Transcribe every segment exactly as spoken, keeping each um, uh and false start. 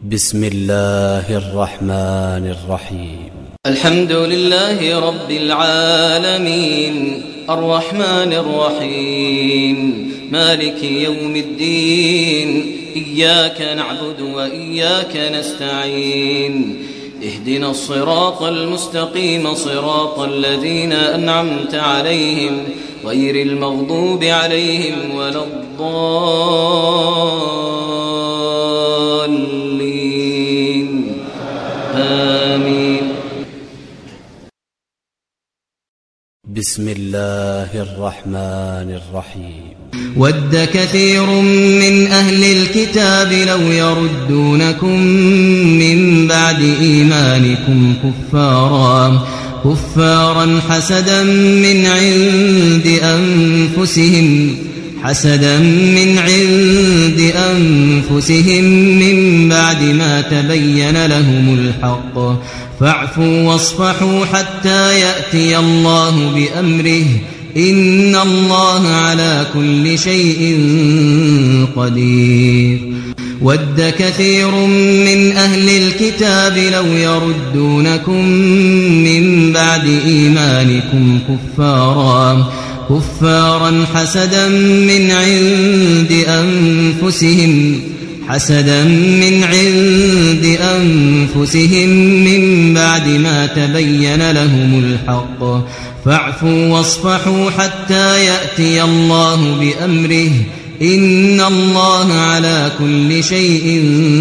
بسم الله الرحمن الرحيم. الحمد لله رب العالمين الرحمن الرحيم مالك يوم الدين إياك نعبد وإياك نستعين اهدنا الصراط المستقيم صراط الذين أنعمت عليهم غير المغضوب عليهم ولا الضالين آمين. بسم الله الرحمن الرحيم. ود كثير من أهل الكتاب لو يردونكم من بعد إيمانكم كفارا كفارا حسدا من عند أنفسهم حسدا من عند أنفسهم من بعد ما تبين لهم الحق فاعفوا واصفحوا حتى يأتي الله بأمره إن الله على كل شيء قدير. ود كثير من أهل الكتاب لو يردونكم من بعد إيمانكم كفارا كفارا حسدا من عند أنفسهم حسدا من عند أنفسهم من بعد ما تبين لهم الحق فاعفوا واصفحوا حتى يأتي الله بأمره إن الله على كل شيء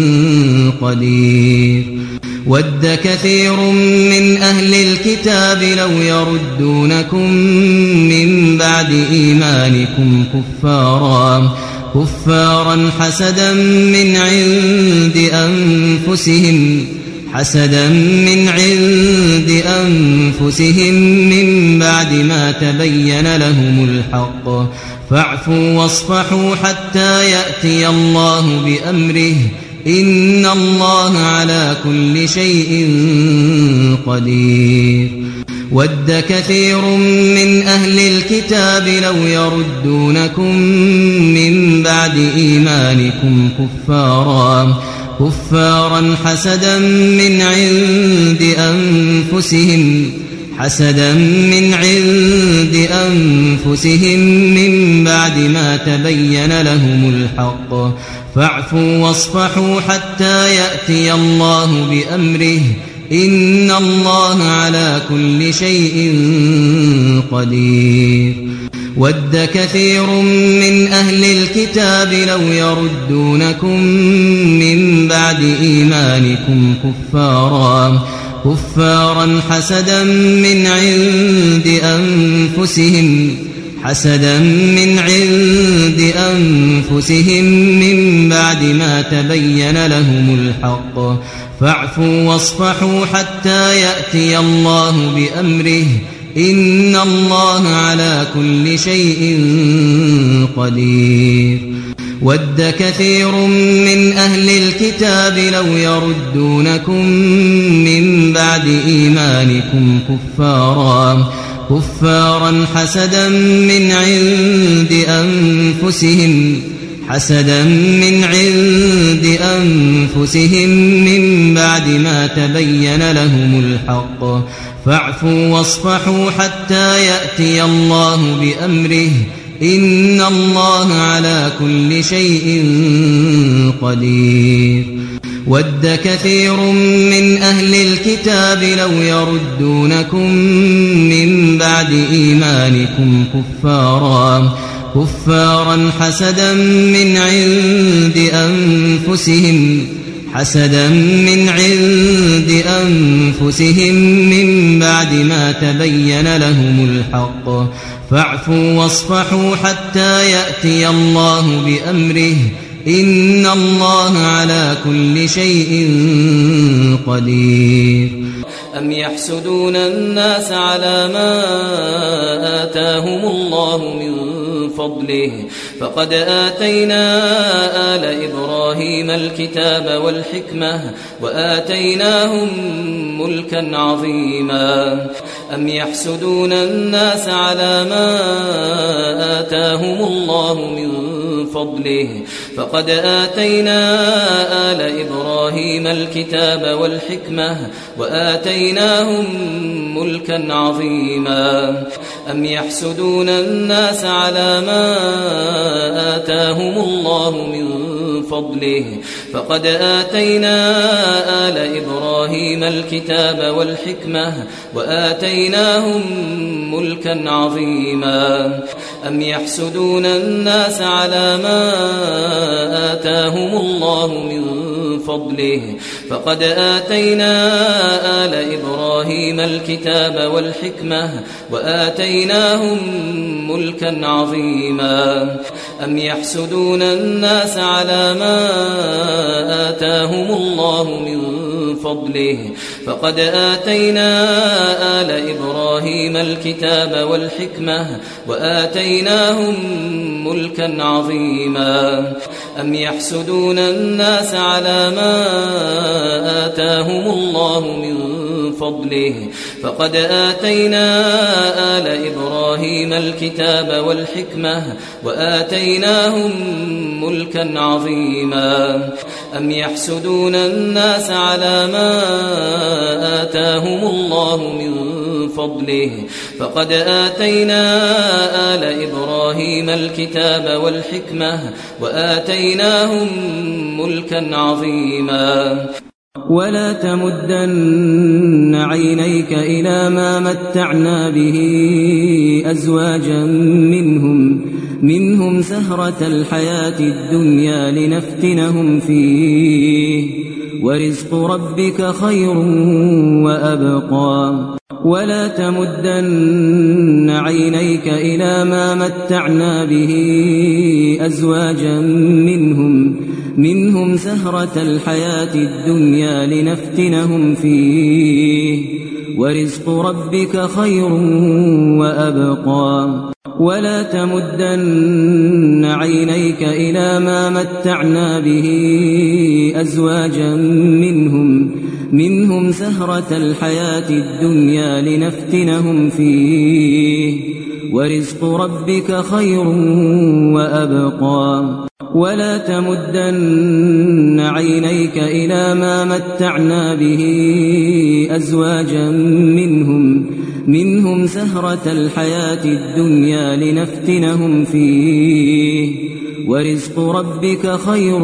قدير. ود كثير من أهل الكتاب لو يردونكم من بعد إيمانكم كفارا كفارا حسدا من عند أنفسهم حسدا من عند أنفسهم من بعد ما تبين لهم الحق فاعفوا واصفحوا حتى يأتي الله بأمره إن الله على كل شيء قدير. ود كثير من أهل الكتاب لو يردونكم من بعد إيمانكم كفارا كفارا حسدا من عند أنفسهم حسدا من عند أنفسهم من بعد ما تبين لهم الحق فاعفوا واصفحوا حتى يأتي الله بأمره إن الله على كل شيء قدير. ود كثير من أهل الكتاب لو يردونكم من بعد إيمانكم كفارا كفارا حسدا من عند أنفسهم حسدا من عند أنفسهم من بعد ما تبين لهم الحق فاعفوا واصفحوا حتى يأتي الله بأمره إن الله على كل شيء قدير. ود كثير من أهل الكتاب لو يردونكم من بعد إيمانكم كفارا كفارا حسدا من عند أنفسهم حسدا من عند أنفسهم من بعد ما تبين لهم الحق فاعفوا واصفحوا حتى يأتي الله بأمره إن الله على كل شيء قدير. ود كثير من أهل الكتاب لو يردونكم من بعد إيمانكم كفارا كفارا حسدا من عند أنفسهم حسدا من عند أنفسهم من بعد ما تبين لهم الحق فاعفوا واصفحوا حتى يأتي الله بأمره إن الله على كل شيء قدير. أم يحسدون الناس على ما آتاهم الله من فضله فقد آتينا آل إبراهيم الكتاب والحكمة وآتيناهم ملكا عظيما. أم يحسدون الناس على ما آتاهم الله من فضله فقد آتينا آل إبراهيم إبراهيم الكتاب والحكمة وآتيناهم ملكا عظيما أم يحسدون الناس على ما آتاهم الله من فضله فقد آتينا آل إبراهيم الكتاب والحكمة وآتيناهم ملكا عظيما أم يحسدون الناس على ما آتاهم الله من فضله فقد آتينا آل إبراهيم الكتاب والحكمة وآتيناهم ملكا عظيما أم يحسدون الناس على ما آتاهم الله من فضله فقد آتينا آل إبراهيم الكتاب والحكمة وآتيناهم ملكا عظيما أم يحسدون الناس على ما آتاهم الله من فضله فقد آتينا آل إبراهيم الكتاب والحكمة وآتيناهم ملكا عظيما أم يحسدون الناس على ما آتاهم الله من فضله فقد آتينا آل إبراهيم الكتاب والحكمة وآتيناهم ملكا عظيما ولا تمدن عينيك إلى ما متعنا به أزواجا منهم منهم زهرة الحياة الدنيا لنفتنهم فيه ورزق ربك خير وأبقى ولا تمدن عينيك إلى ما متعنا به أزواجا منهم منهم زهرة الحياة الدنيا لنفتنهم فيه ورزق ربك خير وأبقى ولا تمدن عينيك إلى ما متعنا به أزواجا منهم منهم زهرة الحياة الدنيا لنفتنهم فيه ورزق ربك خير وأبقى ولا تمدن عينيك إلى ما متعنا به أزواجا منهم منهم زهرة الحياة الدنيا لنفتنهم فيه ورزق ربك خير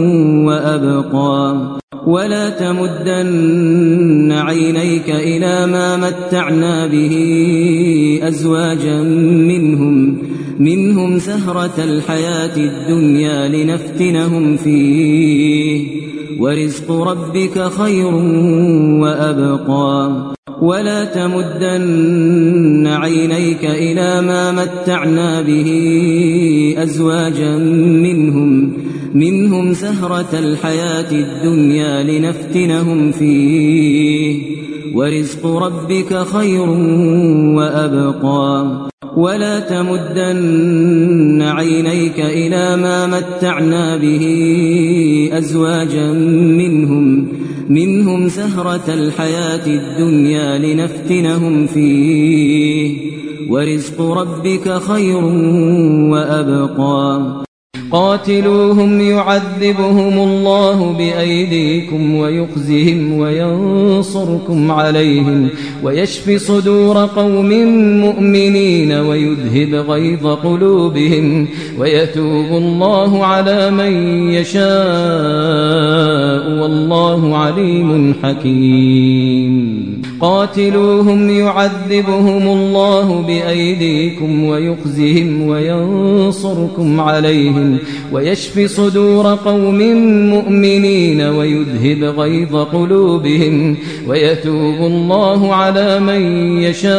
وأبقى ولا تمدن عينيك إلى ما متعنا به أزواجا منهم منهم زهرة الحياة الدنيا لنفتنهم فيه ورزق ربك خير وأبقى ولا تمدن عينيك إلى ما متعنا به أزواجا منهم منهم زهرة الحياة الدنيا لنفتنهم فيه ورزق ربك خير وأبقى ولا تمدن عينيك إلى ما متعنا به أزواجا منهم منهم زهرة الحياة الدنيا لنفتنهم فيه ورزق ربك خير وأبقى قاتلوهم يعذبهم الله بأيديكم ويخزهم وينصركم عليهم ويشف صدور قوم مؤمنين ويذهب غيظ قلوبهم ويتوب الله على من يشاء والله عليم حكيم قاتلوهم يعذبهم الله بأيديكم ويخزهم وينصركم عليهم ويشف صدور قوم مؤمنين ويذهب غيظ قلوبهم ويتوب الله على من يشاء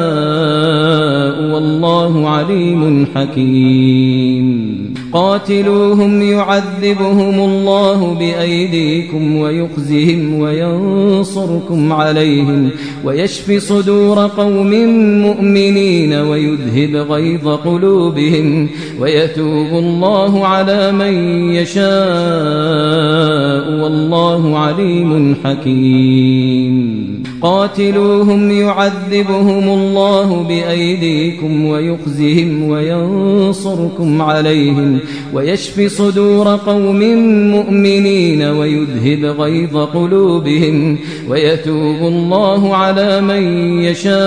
والله عليم حكيم قاتلوهم يعذبهم الله بأيديكم ويخزهم وينصركم عليهم ويشف صدور قوم مؤمنين ويذهب غيظ قلوبهم ويتوب الله على من يشاء والله عليم حكيم قاتلوهم يعذبهم الله بأيديكم ويخزهم وينصركم عليهم ويشف صدور قوم مؤمنين ويذهب غيظ قلوبهم ويتوب الله على من يشاء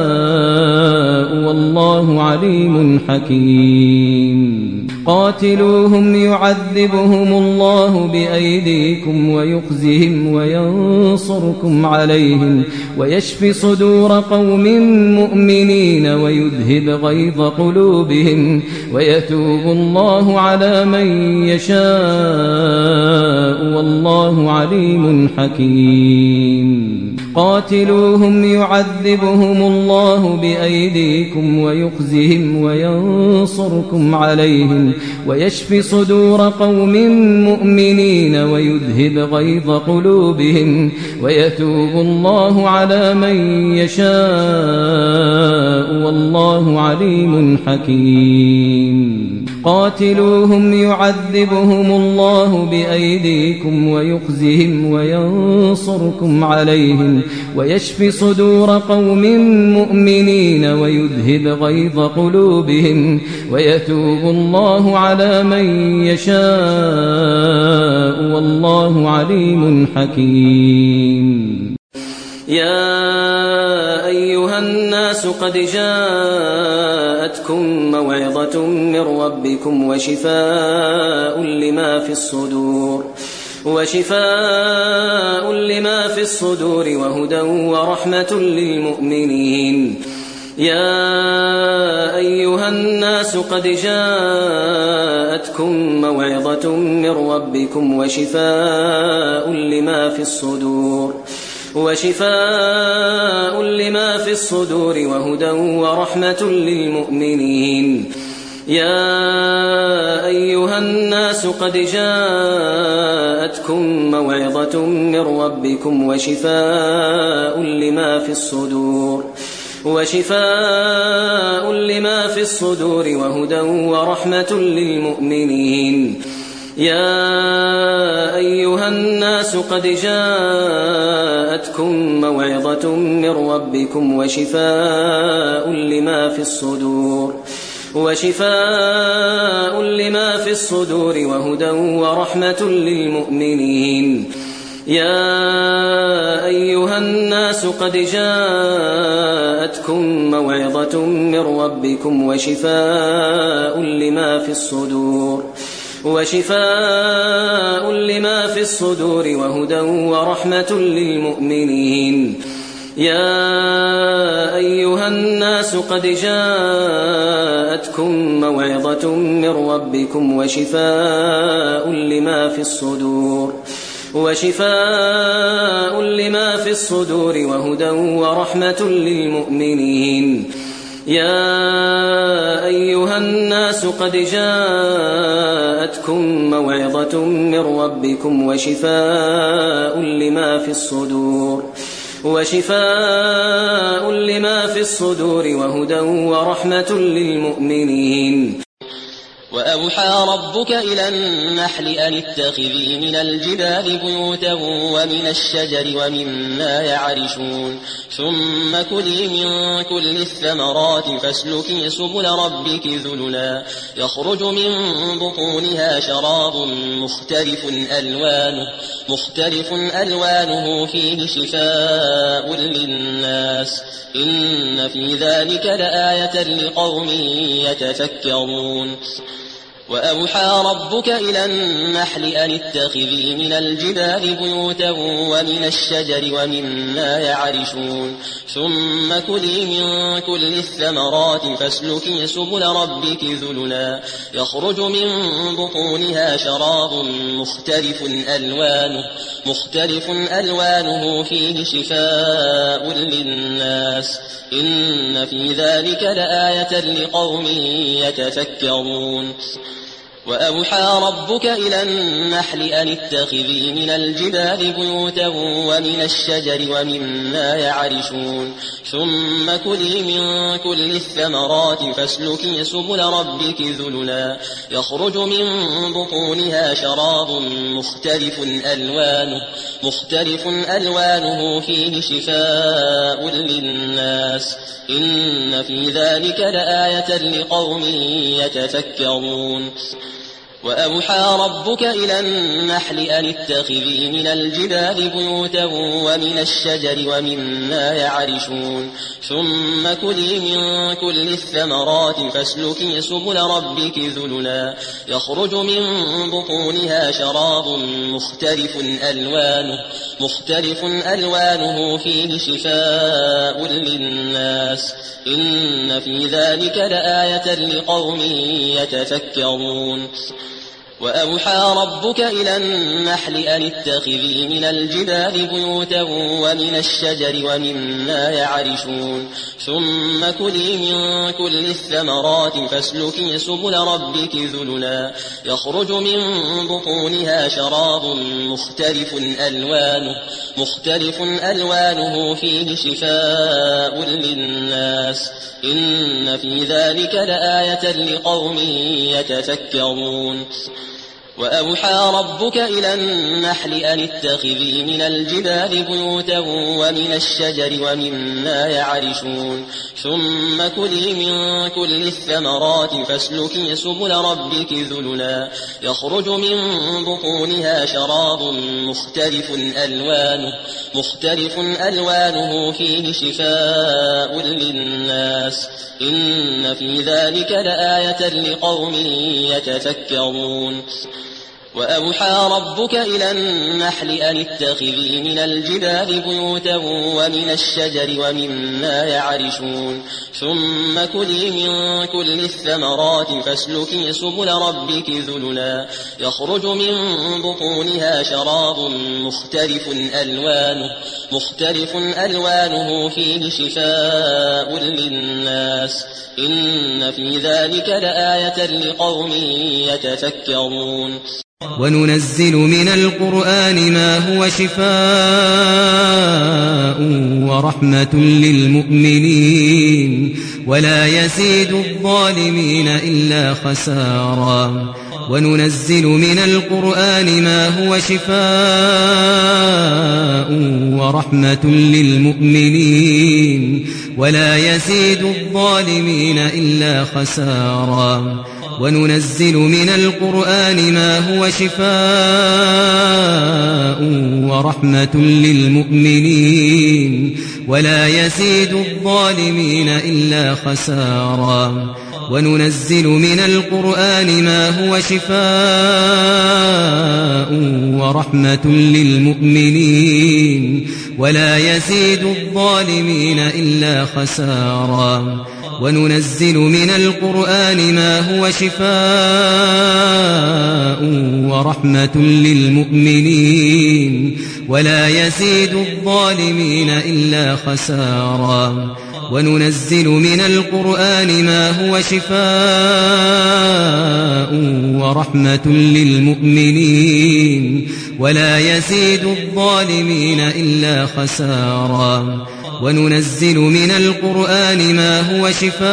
والله عليم حكيم قاتلوهم يعذبهم الله بأيديكم ويخزهم وينصركم عليهم ويشف صدور قوم مؤمنين ويذهب غيظ قلوبهم ويتوب الله على من يشاء والله عليم حكيم قاتلوهم يعذبهم الله بأيديكم ويخزهم وينصركم عليهم ويشف صدور قوم مؤمنين ويذهب غيظ قلوبهم ويتوب الله على من يشاء والله عليم حكيم قاتلوهم يعذبهم الله بأيديكم ويخزهم وينصركم عليهم ويشف صدور قوم مؤمنين ويذهب غيظ قلوبهم ويتوب الله على من يشاء والله عليم حكيم يا أيها الناس قد جاءتكم موعظة من ربكم وشفاء لما في الصدور وشفاء لما في الصدور وهدى ورحمة للمؤمنين يا أيها الناس قد جاءتكم موعظة من ربكم وشفاء لما في الصدور وشفاء لما في الصدور وهدى ورحمة للمؤمنين يا أيها الناس قد جاءتكم موعظة من ربكم وشفاء لما في الصدور وشفاء لما في الصدور وهدى ورحمة للمؤمنين يا أيها الناس قد جاءتكم موعظة من ربكم وشفاء لما في الصدور وشفاء لما في الصدور وهدى ورحمة للمؤمنين يا أيها الناس قد جاءتكم موعظة من ربكم وشفاء لما في الصدور وشفاء لما في الصدور وهدى ورحمة للمؤمنين يا أيها الناس قد جاءتكم موعظة من ربكم وشفاء لما في الصدور وشفاء لما في الصدور وهدى ورحمة للمؤمنين يا أيها الناس قد جاءتكم موعظة من ربكم وشفاء لما في الصدور وشفاء لما في الصدور وهدى ورحمة للمؤمنين وأوحى ربك إلى النحل أن اتخذي من الجبال بيوتا ومن الشجر ومما يعرشون ثم كلي من كل الثمرات فاسلكي سبل ربك ذللا يخرج من بطونها شراب مختلف ألوانه مختلف ألوانه فيه شفاء للناس إن في ذلك لآية لقوم يتفكرون وأوحى ربك إلى النحل أن اتخذي من الجبال بيوتا ومن الشجر ومما يعرشون ثم كلي من كل الثمرات فاسلكي سبل ربك ذللا يخرج من بطونها شراب مختلف ألوانه مختلف ألوانه فيه شفاء للناس إن في ذلك لآية لقوم يتفكرون وأوحى ربك إلى النحل أن اتخذي من الجبال بيوتا ومن الشجر ومما يعرشون ثم كلي من كل الثمرات فاسلكي سبل ربك ذللا يخرج من بطونها شراب مختلف ألوانه, مختلف ألوانه فيه شفاء للناس إن في ذلك لآية لقوم يتفكرون وأوحى ربك إلى النحل أن اتخذي من الجبال بيوتا ومن الشجر ومما يعرشون ثم كلي من كل الثمرات فاسلكي سبل ربك ذللا يخرج من بطونها شراب مختلف ألوانه, مختلف ألوانه فيه شفاء للناس إن في ذلك لآية لقوم يتفكرون وأوحى ربك إلى النحل أن اتخذي من الجبال بيوتا ومن الشجر ومما يعرشون ثم كلي من كل الثمرات فاسلكي سبل ربك ذللا يخرج من بطونها شراب مختلف ألوانه, مختلف ألوانه فيه شفاء للناس إن في ذلك لآية لقوم يتفكرون وأوحى ربك إلى النحل أن اتخذي من الجبال بيوتا ومن الشجر ومما يعرشون ثم كلي من كل الثمرات فاسلكي سبل ربك ذللا يخرج من بطونها شراب مختلف ألوانه, مختلف ألوانه فيه شفاء للناس إن في ذلك لآية لقوم يتفكرون وأوحى ربك إلى النحل أن اتخذي من الجبال بيوتا ومن الشجر ومما يعرشون ثم كلي من كل الثمرات فاسلكي سبل ربك ذللا يخرج من بطونها شراب مختلف ألوانه, مختلف ألوانه فيه شفاء للناس إن في ذلك لآية لقوم يتفكرون وننزل من القرآن ما هو شفاء ورحمة للمؤمنين ولا يزيد الظالمين إلا خسارا وننزل من القرآن ما هو شفاء ورحمة للمؤمنين ولا يزيد الظالمين إلا خسارا وننزل من القرآن ما هو شفاء ورحمة للمؤمنين ولا يزيد الظالمين إلا خسارا وننزل من القرآن ما هو شفاء ورحمة للمؤمنين ولا يزيد الظالمين إلا خسارا وننزل من القرآن ما هو شفاء ورحمة للمؤمنين ولا يزيد الظالمين إلا خسارا وننزل من القرآن ما هو شفاء ورحمة للمؤمنين ولا يزيد الظالمين إلا خسارا وننزل من القرآن ما هو شفاء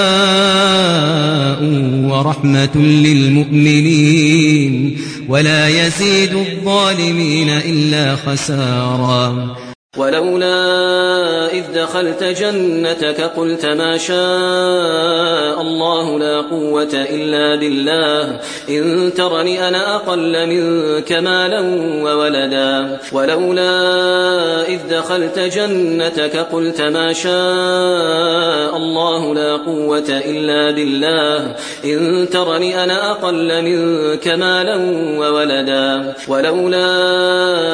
ورحمة للمؤمنين ولا يزيد الظالمين إلا خسارا ولولا إذ دخلت جنتك قلت ما شاء الله لا قوة إلا بالله إن ترني أنا أقل منك مالا وولدا ولولا إذ دخلت جنتك قلت ما شاء الله لا قوة إلا بالله إن ترني أنا أقل منك مالا وولدا ولولا إذ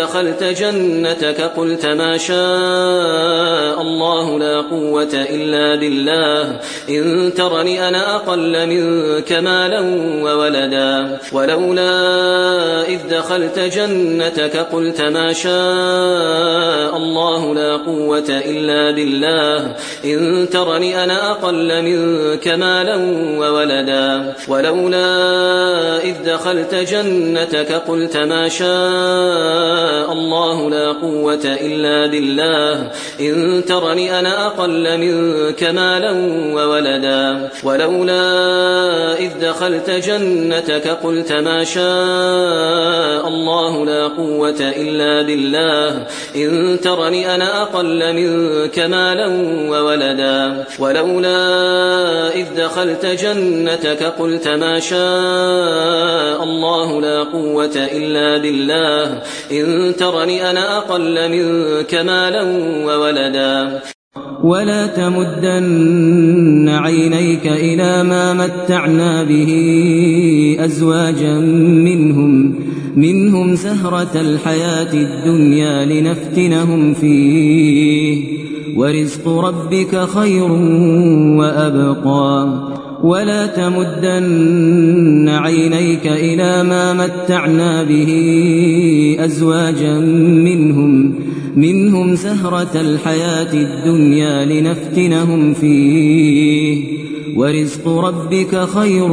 دخلت جنتك قلت ما شاء الله لا قوة إلا بالله إن ترني أنا أقل منك مالا وولدا ولولا إذ دخلت جنتك قلت ما شاء الله لا قوة إلا بالله إن ترني أنا أقل منك مالا وولدا ولولا إذ دخلت جنتك قلت ما شاء الله لا قوة إلا بالله إن ترني أنا أقل منك مالا وولدا ولولا إذ دخلت جنتك قلت ما شاء الله لا قوة إلا بالله إن ترني أنا أقل منك مالا وولدا ولولا إذ دخلت جنتك قلت ما شاء الله لا قوة إلا بالله إن ترني أنا أقل منك مالا وولدا ولا تمدن عينيك إلى ما متعنا به أزواجا منهم منهم زهرة الحياة الدنيا لنفتنهم فيه ورزق ربك خير وأبقى ولا تمدن عينيك إلى ما متعنا به أزواجا منهم منهم زهرة الحياة الدنيا لنفتنهم فيه ورزق ربك خير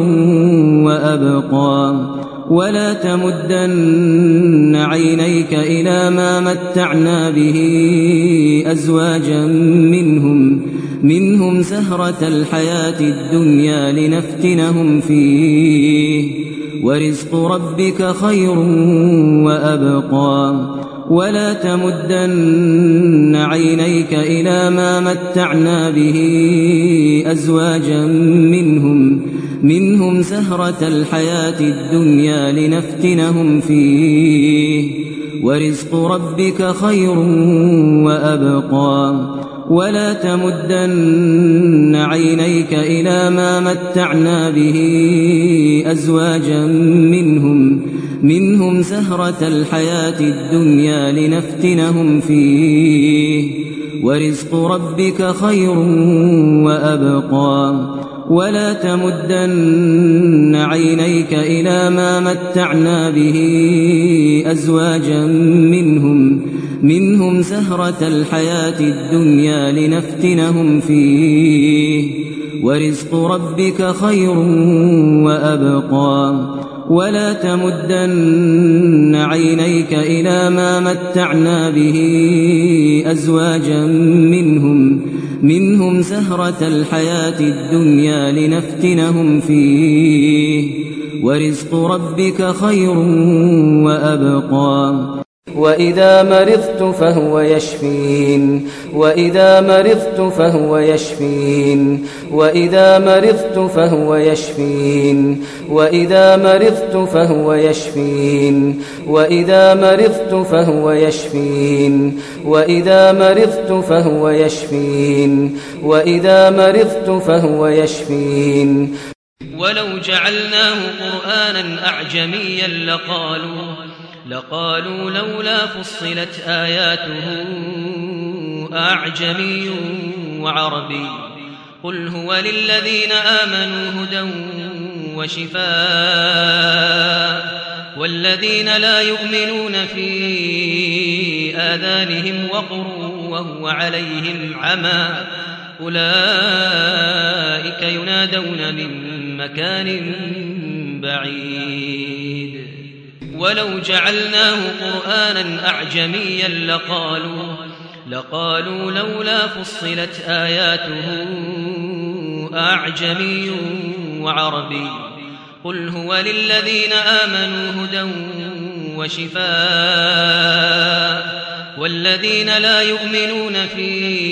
وأبقى ولا تمدن عينيك إلى ما متعنا به أزواجا منهم منهم زهرة الحياة الدنيا لنفتنهم فيه ورزق ربك خير وأبقى ولا تمدن عينيك إلى ما متعنا به أزواجا منهم منهم زهرة الحياة الدنيا لنفتنهم فيه ورزق ربك خير وأبقى ولا تمدن عينيك إلى ما متعنا به أزواجا منهم منهم زهرة الحياة الدنيا لنفتنهم فيه ورزق ربك خير وأبقى ولا تمدن عينيك إلى ما متعنا به أزواجا منهم منهم زهرة الحياة الدنيا لنفتنهم فيه ورزق ربك خير وأبقى ولا تمدن عينيك إلى ما متعنا به أزواجا منهم منهم زهرة الحياة الدنيا لنفتنهم فيه ورزق ربك خير وأبقى وإذا مرضت فهو يشفين وإذا مرضت فهو يشفين وإذا مرضت فهو يشفين وإذا مرضت فهو يشفين وإذا مرضت فهو يشفين وإذا مرضت فهو يشفين وإذا مرضت فهو يشفين ولو جعلناه قرآنا أعجميا لقالوا لقالوا لولا فصلت آياته أعجمي وعربي قل هو للذين آمنوا هدى وشفاء والذين لا يؤمنون في آذانهم وقر وهو عليهم عمى أولئك ينادون من مكان بعيد ولو جعلناه قرآنا أعجميا لقالوا لقالوا لولا فصلت آياته أعجمي وعربي قل هو للذين آمنوا هدى وشفاء والذين لا يؤمنون في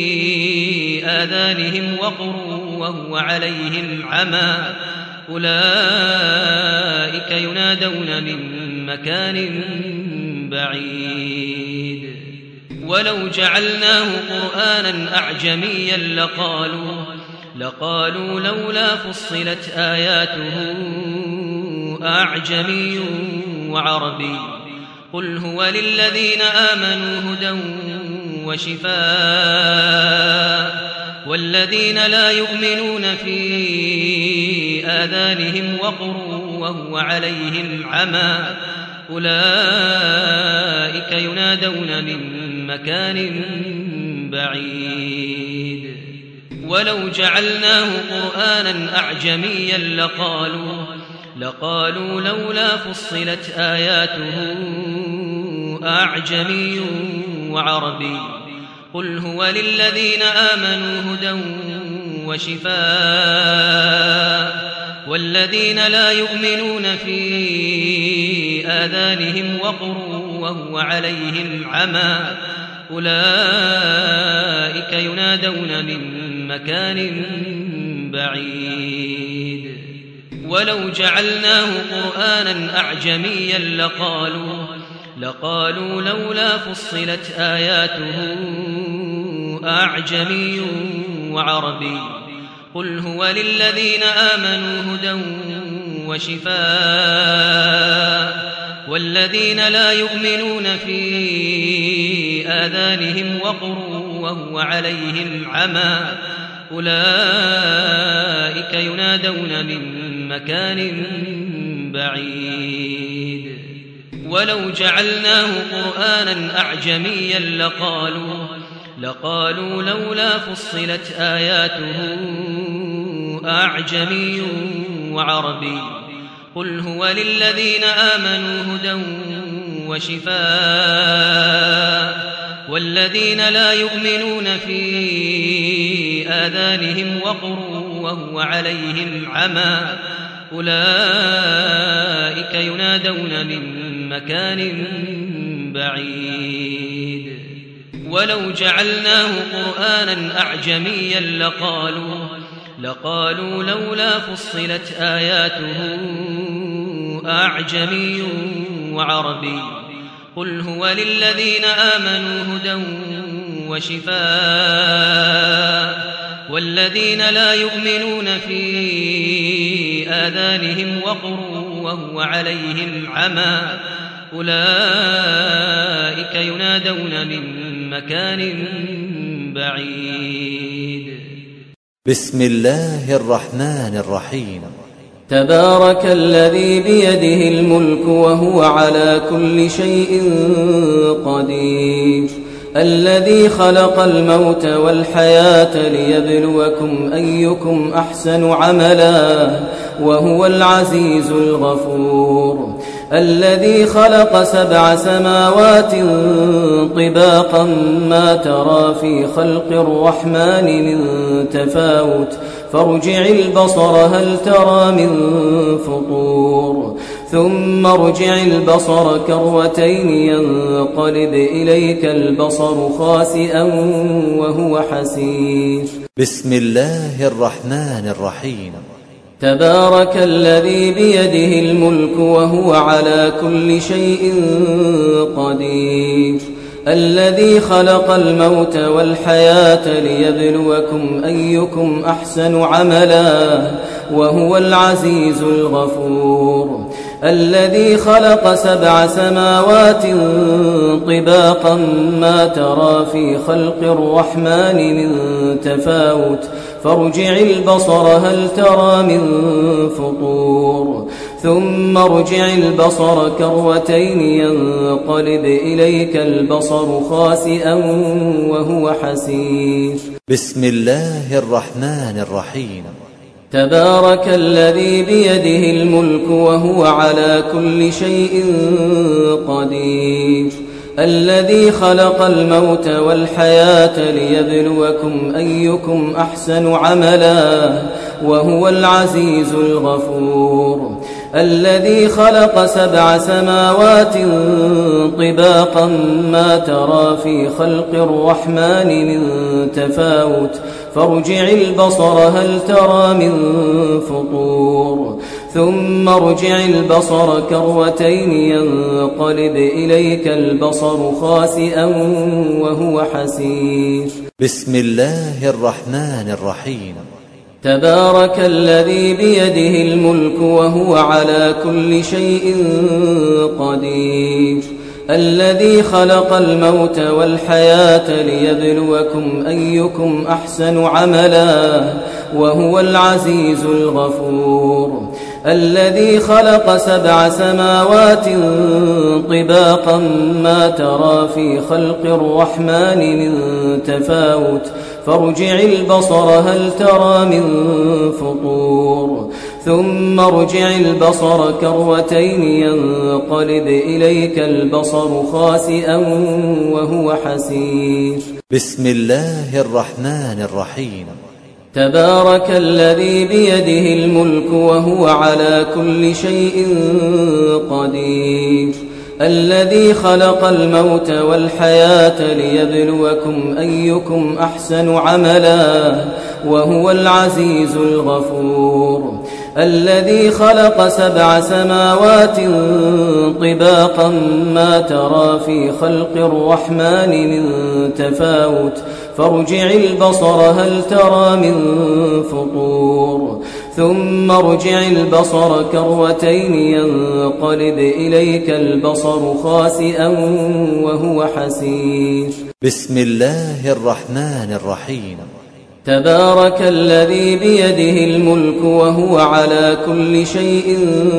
آذانهم وقر وهو عليهم عمى أولئك ينادون من مكان بعيد ولو جعلناه قرآنا أعجميا لقالوا لقالوا لولا فصلت آياته أعجمي وعربي قل هو للذين آمنوا هدى وشفاء والذين لا يؤمنون في آذانهم وقر وهو عليهم عمى أولئك ينادون من مكان بعيد ولو جعلناه قرآنا أعجميا لقالوا لقالوا لولا فصلت آياته أعجمي وعربي قل هو للذين آمنوا هدى وشفاء والذين لا يؤمنون في آذانهم وقر وهو عليهم عمى أولئك ينادون من مكان بعيد ولو جعلناه قرآنا أعجميا لقالوا لقالوا لولا فصلت آياته أعجمي وعربي قل هو للذين آمنوا هدى وشفاء والذين لا يؤمنون في آذانهم وقر وهو عليهم عمى أولئك ينادون من مكان بعيد ولو جعلناه قرآنا أعجميا لقالوا لقالوا لولا فصلت آياته أعجمي وعربي قل هو للذين آمنوا هدى وشفاء والذين لا يؤمنون في آذانهم وقر وهو عليهم عمى أولئك ينادون من مكان بعيد ولو جعلناه قرآنا أعجميا لقالوا لقالوا لولا فصلت آياته أعجمي وعربي قل هو للذين آمنوا هدى وشفاء والذين لا يؤمنون في آذانهم وقر وهو عليهم عمى أولئك ينادون من مكان بعيد بسم الله الرحمن الرحيم تبارك الذي بيده الملك وهو على كل شيء قدير الذي خلق الموت والحياة ليبلوكم أيكم أحسن عملا وهو العزيز الغفور الذي خلق سبع سماوات طباقا ما ترى في خلق الرحمن من تفاوت فارجع البصر هل ترى من فطور ثم ارجع البصر كرتين ينقلب إليك البصر خاسئا وهو حسير بسم الله الرحمن الرحيم تبارك الذي بيده الملك وهو على كل شيء قدير الذي خلق الموت والحياة ليبلوكم أيكم أحسن عملا وهو العزيز الغفور الذي خلق سبع سماوات طباقا ما ترى في خلق الرحمن من تفاوت فارجع البصر هل ترى من فطور ثم ارجع البصر كرتين ينقلب إليك البصر خاسئا وهو حسير بسم الله الرحمن الرحيم تبارك الذي بيده الملك وهو على كل شيء قدير الذي خلق الموت والحياة ليبلوكم أيكم أحسن عملا وهو العزيز الغفور الذي خلق سبع سماوات طباقا ما ترى في خلق الرحمن من تفاوت فارجع البصر هل ترى من فطور ثم ارجع البصر كرتين ينقلب إليك البصر خاسئا وهو حسير بسم الله الرحمن الرحيم تبارك الذي بيده الملك وهو على كل شيء قدير الذي خلق الموت والحياة ليبلوكم أيكم أحسن عملا وهو العزيز الغفور الذي خلق سبع سماوات طباقا ما ترى في خلق الرحمن من تفاوت فارجع البصر هل ترى من فطور ثم ارجع البصر كروتين ينقلب إليك البصر خاسئا وهو حسير. بسم الله الرحمن الرحيم. تبارك الذي بيده الملك وهو على كل شيء قدير الذي خلق الموت والحياة ليبلوكم أيكم أحسن عملا وهو العزيز الغفور الذي خلق سبع سماوات طباقا ما ترى في خلق الرحمن من تفاوت فارجع البصر هل ترى من فطور ثم ارجع البصر كروتين ينقلب إليك البصر خاسئا وهو حسير. بسم الله الرحمن الرحيم. تبارك الذي بيده الملك وهو على كل شيء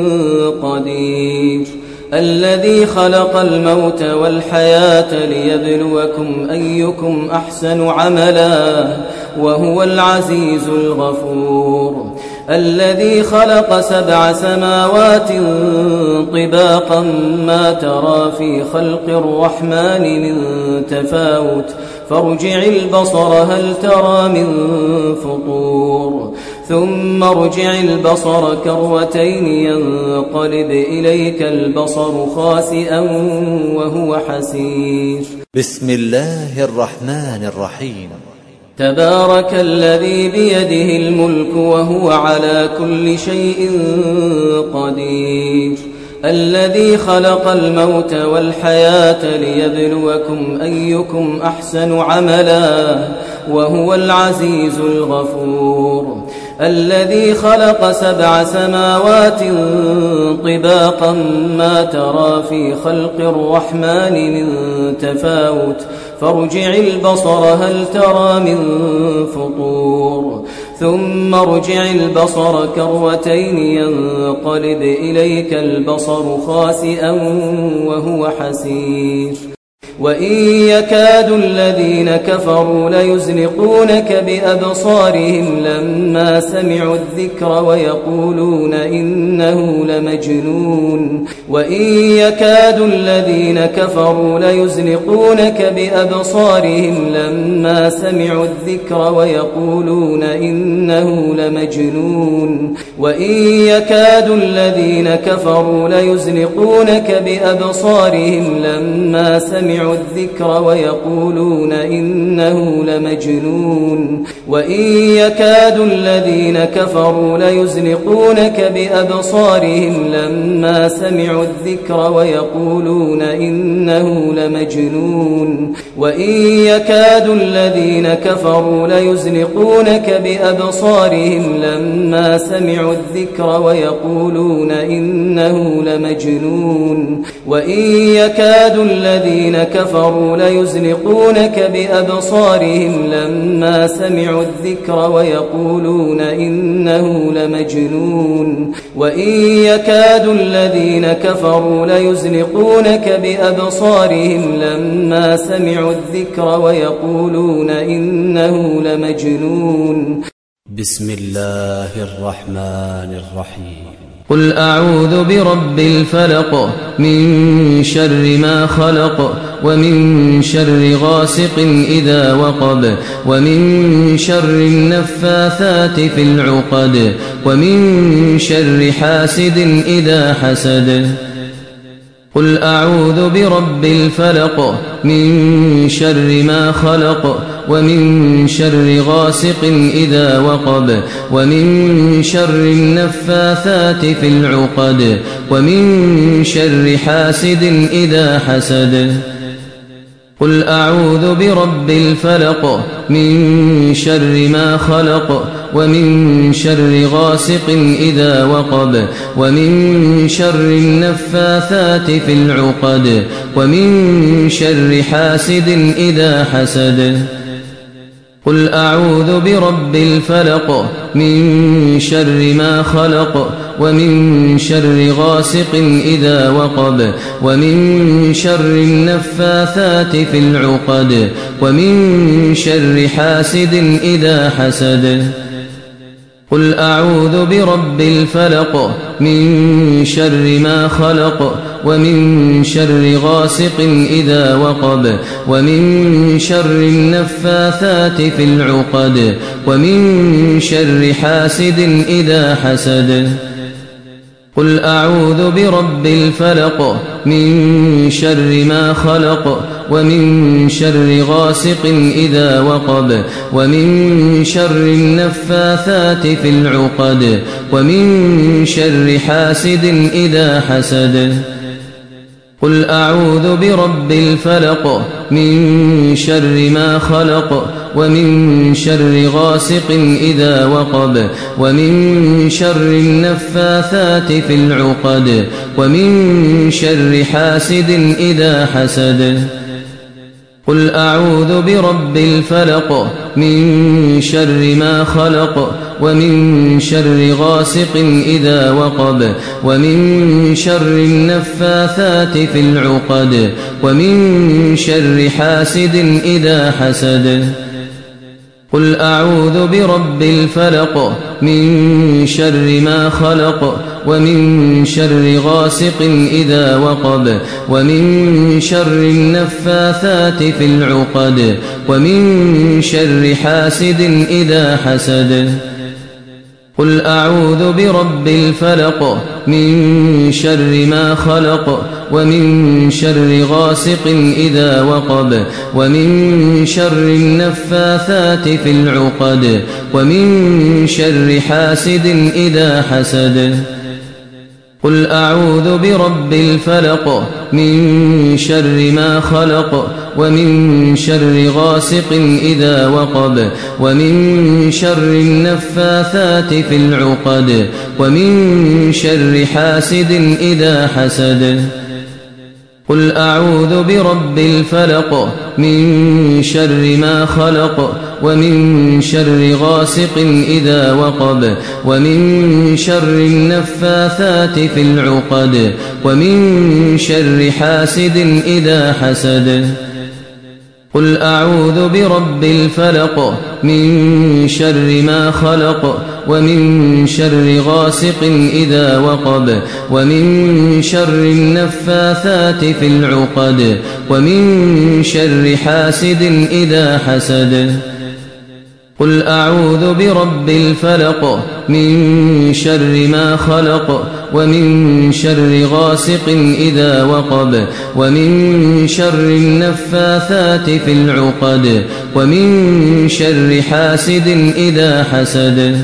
قدير الذي خلق الموت والحياة ليبلوكم أيكم أحسن عملا وهو العزيز الغفور الذي خلق سبع سماوات طباقا ما ترى في خلق الرحمن من تفاوت فارجع البصر هل ترى من فطور ثم ارجع البصر كروتين ينقلب إليك البصر خاسئا وهو حسير. بسم الله الرحمن الرحيم. تبارك الذي بيده الملك وهو على كل شيء قدير الذي خلق الموت والحياة ليبلوكم أيكم أحسن عملا وهو العزيز الغفور الذي خلق سبع سماوات طباقا ما ترى في خلق الرحمن من تفاوت فارجع البصر هل ترى من فطور ثم ارجع البصر كروتين ينقلب إليك البصر خاسئا وهو حسير. وإن يكاد الذين كفروا ليزلقونك بأبصارهم لما سمعوا الذكر ويقولون إنه لمجنون وإن يكاد الذين كفروا ليزلقونك بأبصارهم لما سمعوا الذكر ويقولون إنه لمجنون وإن يكاد الذين كفروا ليزلقونك بأبصارهم لما سمعوا الذكر ويقولون إنه لمجنون وإن يكاد الذين كفروا ليزلقونك بأبصارهم لما سمعوا الذكر ويقولون إنه لمجنون وإن يكاد الذين كفروا ليزلقونك بأبصارهم لما سمعوا الذكر ويقولون إنه لمجنون وإن يكاد الذين كفروا ليزلقونك بأبصارهم لما سمعوا الذكر ويقولون إنه لمجنون وإن يكاد الذين كفروا ليزلقونك بأبصارهم لما سمعوا الذكر ويقولون إنه لمجنون. بسم الله الرحمن الرحيم. قل أعوذ برب الفلق من شر ما خلق ومن شر غاسق إذا وقب ومن شر النفاثات في العقد ومن شر حاسد إذا حسد. قل أعوذ برب الفلق من شر ما خلق ومن شر غاسق إذا وقب ومن شر النفاثات في العقد ومن شر حاسد إذا حسد. قل أعوذ برب الفلق من شر ما خلق ومن شر غاسق إذا وقب ومن شر النفاثات في العقد ومن شر حاسد إذا حسد قل أعوذ برب الفلق من شر ما خلق ومن شر غاسق إذا وقب ومن شر النفاثات في العقد ومن شر حاسد إذا حسد قل أعوذ برب الفلق من شر ما خلق ومن شر غاسق إذا وقب ومن شر النفاثات في العقد ومن شر حاسد إذا حسد قل أعوذ برب الفلق من شر ما خلق ومن شر غاسق إذا وقب ومن شر النفاثات في العقد ومن شر حاسد إذا حسد قل أعوذ برب الفلق من شر ما خلق ومن شر غاسق إذا وقب ومن شر النفاثات في العقد ومن شر حاسد إذا حسد قل أعوذ برب الفلق من شر ما خلق ومن شر غاسق إذا وقب ومن شر النفاثات في العقد ومن شر حاسد إذا حسد قل أعوذ برب الفلق من شر ما خلق ومن شر غاسق إذا وقب ومن شر النفاثات في العقد ومن شر حاسد إذا حسد قل أعوذ برب الفلق من شر ما خلق ومن شر غاسق إذا وقب ومن شر النفاثات في العقد ومن شر حاسد إذا حسد قل أعوذ برب الفلق من شر ما خلق ومن شر غاسق إذا وقب ومن شر النفاثات في العقد ومن شر حاسد إذا حسد قل أعوذ برب الفلق من شر ما خلق ومن شر غاسق إذا وقب ومن شر النفاثات في العقد ومن شر حاسد إذا حسد قل أعوذ برب الفلق من شر ما خلق ومن شر غاسق إذا وقب ومن شر النفاثات في العقد ومن شر حاسد إذا حسد قل أعوذ برب الفلق من شر ما خلق ومن شر غاسق إذا وقب ومن شر النفاثات في العقد ومن شر حاسد إذا حسد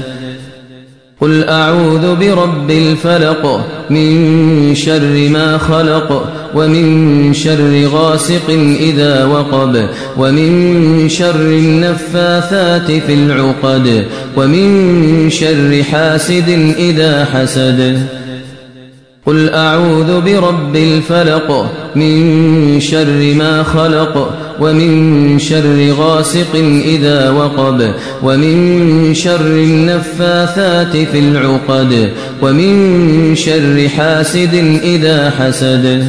قل أعوذ برب الفلق من شر ما خلق ومن شر غاسق إذا وقب ومن شر النفاثات في العقد ومن شر حاسد إذا حسد قل أعوذ برب الفلق من شر ما خلق ومن شر غاسق إذا وقب ومن شر النفاثات في العقد ومن شر حاسد إذا حسد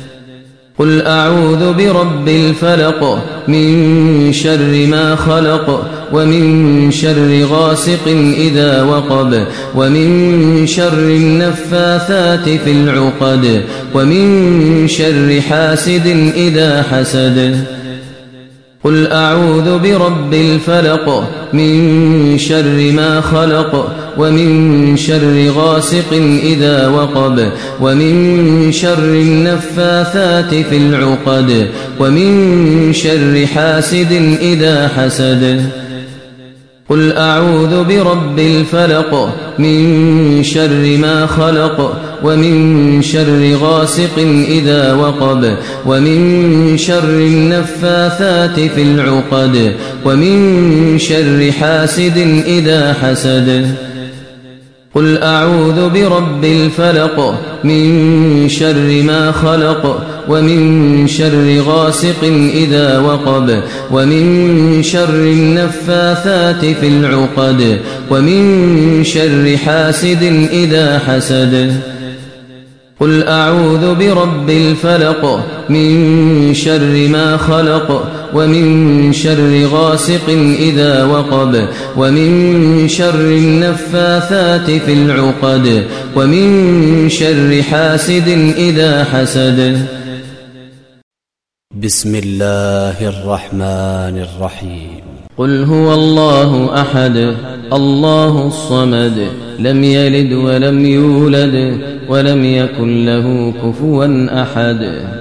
قل أعوذ برب الفلق من شر ما خلق ومن شر غاسق إذا وقب ومن شر النفاثات في العقد ومن شر حاسد إذا حسد قل أعوذ برب الفلق من شر ما خلق ومن شر غاسق إذا وقب ومن شر النفاثات في العقد ومن شر حاسد إذا حسد قل أعوذ برب الفلق من شر ما خلق ومن شر غاسق إذا وقب ومن شر النفاثات في العقد ومن شر حاسد إذا حسد قل أعوذ برب الفلق من شر ما خلق ومن شر غاسق إذا وقب ومن شر النفاثات في العقد ومن شر حاسد إذا حسد قل أعوذ برب الفلق من شر ما خلق ومن شر غاسق إذا وقب ومن شر النفاثات في العقد ومن شر حاسد إذا حسد. بسم الله الرحمن الرحيم. قل هو الله أحد الله الصمد لم يلد ولم يولد ولم يكن له كفوا أحد.